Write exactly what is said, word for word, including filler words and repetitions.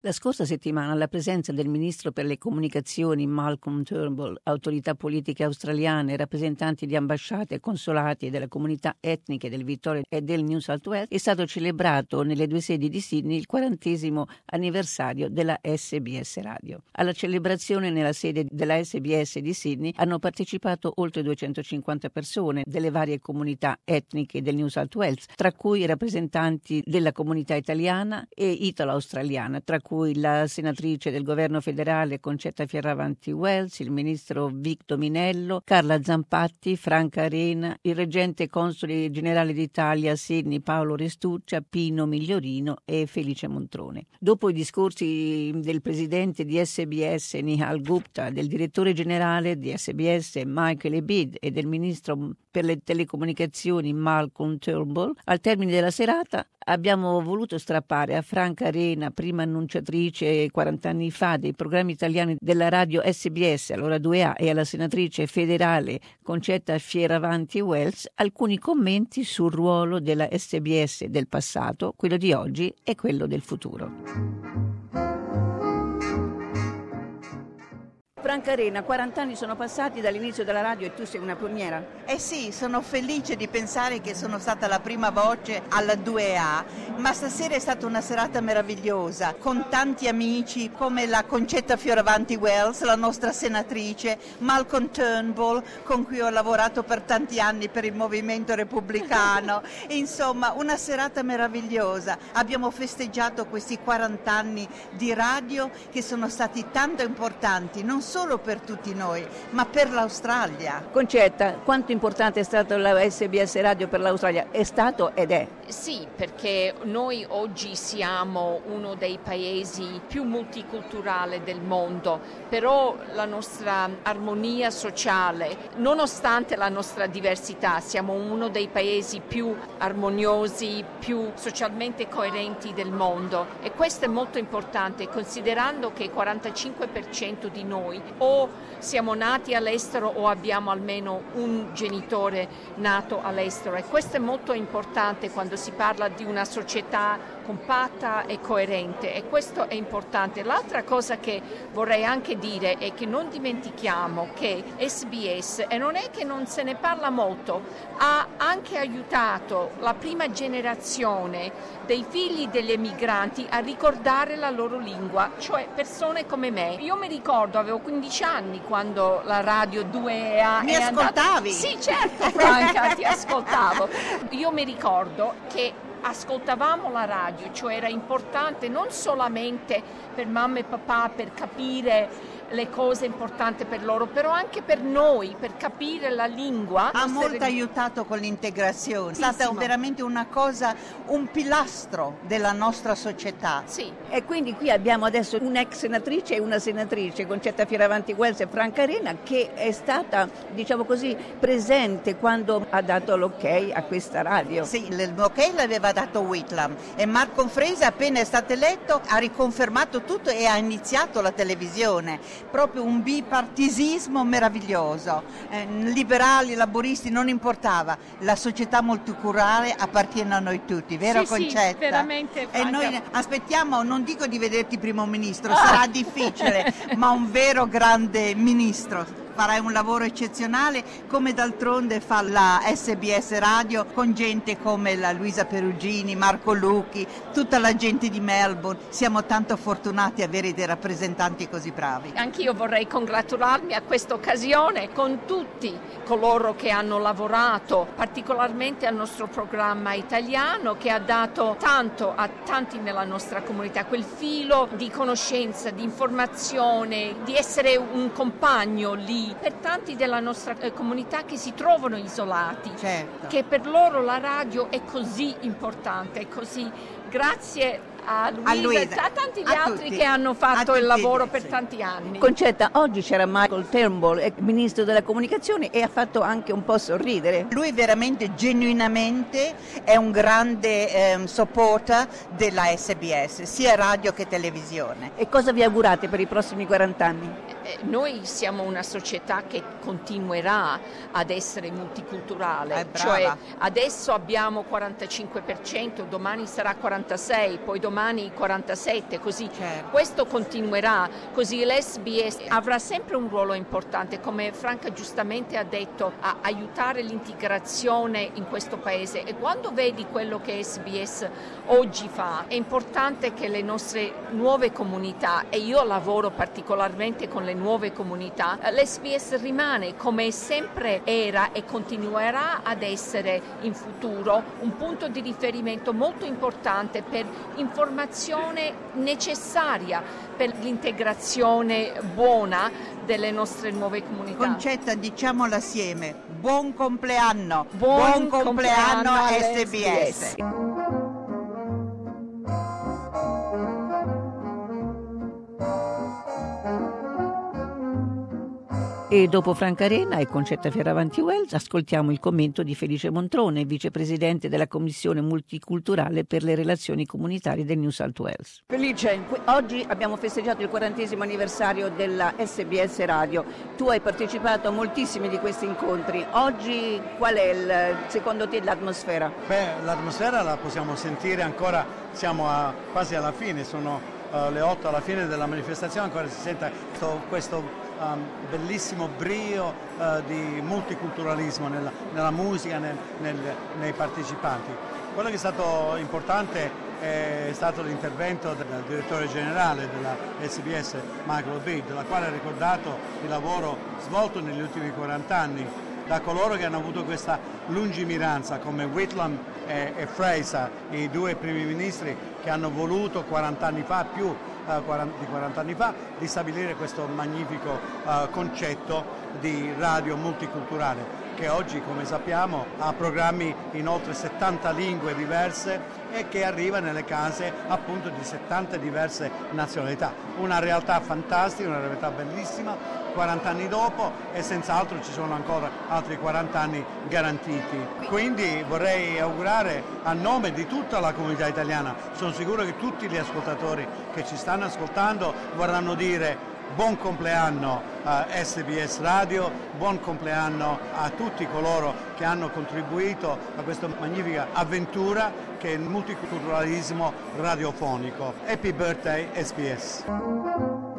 La scorsa settimana la presenza del ministro per le comunicazioni Malcolm Turnbull, autorità politiche australiane, rappresentanti di ambasciate e consolati e della comunità etniche del Victoria e del New South Wales è stato celebrato nelle due sedi di Sydney il quarantesimo anniversario della S B S Radio. Alla celebrazione nella sede della S B S di Sydney hanno partecipato oltre duecentocinquanta persone delle varie comunità etniche del New South Wales, tra cui rappresentanti della comunità italiana e italo-australiana, tra cui cui la senatrice del governo federale Concetta Fierravanti Wells, il ministro Vic Dominello, Carla Zampatti, Franca Arena, il reggente console generale d'Italia a Sydney Paolo Restuccia, Pino Migliorino e Felice Montrone. Dopo i discorsi del presidente di S B S Nihal Gupta, del direttore generale di S B S Michael Ebid e del ministro per le telecomunicazioni Malcolm Turnbull, al termine della serata abbiamo voluto strappare a Franca Arena, prima annunciatrice quaranta anni fa dei programmi italiani della radio S B S, allora due A, e alla senatrice federale Concetta Fierravanti Wells, alcuni commenti sul ruolo della S B S del passato, quello di oggi e quello del futuro. Franca Arena, quaranta anni sono passati dall'inizio della radio e tu sei una pioniera. Eh sì, sono felice di pensare che sono stata la prima voce alla due A, ma stasera è stata una serata meravigliosa, con tanti amici come la Concetta Fierravanti Wells, la nostra senatrice, Malcolm Turnbull, con cui ho lavorato per tanti anni per il movimento repubblicano. Insomma, una serata meravigliosa. Abbiamo festeggiato questi quaranta anni di radio che sono stati tanto importanti, non solo per tutti noi, ma per l'Australia. Concetta, quanto importante è stata la S B S Radio per l'Australia? È stato ed è? Sì, perché noi oggi siamo uno dei paesi più multiculturali del mondo, però la nostra armonia sociale, nonostante la nostra diversità, siamo uno dei paesi più armoniosi, più socialmente coerenti del mondo, e questo è molto importante considerando che il quarantacinque per cento di noi o siamo nati all'estero o abbiamo almeno un genitore nato all'estero, e questo è molto importante quando si parla di una società compatta e coerente, e questo è importante. L'altra cosa che vorrei anche dire è che non dimentichiamo che S B S, e non è che non se ne parla molto, ha anche aiutato la prima generazione dei figli degli emigranti a ricordare la loro lingua, cioè persone come me. Io mi ricordo, avevo quindici anni quando la radio due A mi è ascoltavi? Andata... Sì, certo, Franca, ti ascoltavo. Io mi ricordo che ascoltavamo la radio, cioè era importante non solamente per mamma e papà per capire le cose importanti per loro, però anche per noi, per capire la lingua. Ha molto re... aiutato con l'integrazione, è stata veramente una cosa, un pilastro della nostra società. Sì. E quindi qui abbiamo adesso un'ex senatrice e una senatrice, Concetta Fierravanti Wells e Franca Arena, che è stata, diciamo così, presente quando ha dato l'ok a questa radio. Sì, l'ok l'aveva dato Whitlam, e Malcolm Fraser, appena è stato eletto, ha riconfermato tutto e ha iniziato la televisione. Proprio un bipartisismo meraviglioso, eh, liberali, laboristi, non importava, la società multiculturale appartiene a noi tutti, vero sì, Concetta? Sì, veramente. E noi aspettiamo, non dico di vederti primo ministro, sarà difficile, ma un vero grande ministro. Farai un lavoro eccezionale, come d'altronde fa la S B S Radio con gente come la Luisa Perugini, Marco Lucchi, tutta la gente di Melbourne. Siamo tanto fortunati ad avere dei rappresentanti così bravi. Anch'io vorrei congratularmi a questa occasione con tutti coloro che hanno lavorato particolarmente al nostro programma italiano, che ha dato tanto a tanti nella nostra comunità, quel filo di conoscenza, di informazione, di essere un compagno lì per tanti della nostra eh, comunità che si trovano isolati, certo. Che per loro la radio è così importante, è così. Grazie a Luisa, a, Luisa, e a tanti gli a altri tutti, che hanno fatto il lavoro per sì. tanti anni. Concetta, oggi c'era Michael Turnbull, ministro della comunicazione, e ha fatto anche un po' sorridere. Lui veramente, genuinamente, è un grande eh, supporter della S B S, sia radio che televisione. E cosa vi augurate per i prossimi quaranta anni? Eh, noi siamo una società che continuerà ad essere multiculturale, eh, cioè adesso abbiamo quarantacinque per cento, domani sarà quarantasei per cento, poi domani quarantasette, così certo. Questo continuerà, così l'S B S avrà sempre un ruolo importante, come Franca giustamente ha detto, a aiutare l'integrazione in questo paese. E quando vedi quello che S B S oggi fa, è importante che le nostre nuove comunità, e io lavoro particolarmente con le nuove comunità, l'S B S rimane come sempre era e continuerà ad essere in futuro un punto di riferimento molto importante per informazione necessaria per l'integrazione buona delle nostre nuove comunità. Concetta, diciamola assieme, buon compleanno, buon, buon compleanno, compleanno S B S. E dopo Franca Arena e Concetta Fioravanti Wells ascoltiamo il commento di Felice Montrone, vicepresidente della Commissione Multiculturale per le relazioni comunitarie del New South Wales. Felice, oggi abbiamo festeggiato il quarantesimo anniversario della S B S Radio. Tu hai partecipato a moltissimi di questi incontri. Oggi qual è il, secondo te l'atmosfera? Beh, l'atmosfera la possiamo sentire ancora, siamo a, quasi alla fine, sono uh, le otto alla fine della manifestazione, ancora si sente questo, questo Um, bellissimo brio uh, di multiculturalismo nella, nella musica, nel, nel, nei partecipanti. Quello che è stato importante è stato l'intervento del direttore generale della S B S, Michael O'Bee, della quale ha ricordato il lavoro svolto negli ultimi quaranta anni da coloro che hanno avuto questa lungimiranza, come Whitlam e, e Fraser, i due primi ministri che hanno voluto quaranta anni fa, più uh, quaranta, di quaranta anni fa, di stabilire questo magnifico uh, concetto di radio multiculturale, che oggi, come sappiamo, ha programmi in oltre settanta lingue diverse e che arriva nelle case appunto di settanta diverse nazionalità. Una realtà fantastica, una realtà bellissima, quaranta anni dopo, e senz'altro ci sono ancora altri quaranta anni garantiti. Quindi vorrei augurare a nome di tutta la comunità italiana, sono sicuro che tutti gli ascoltatori che ci stanno ascoltando vorranno dire buon compleanno a S B S Radio, buon compleanno a tutti coloro che hanno contribuito a questa magnifica avventura che è il multiculturalismo radiofonico. Happy birthday S B S!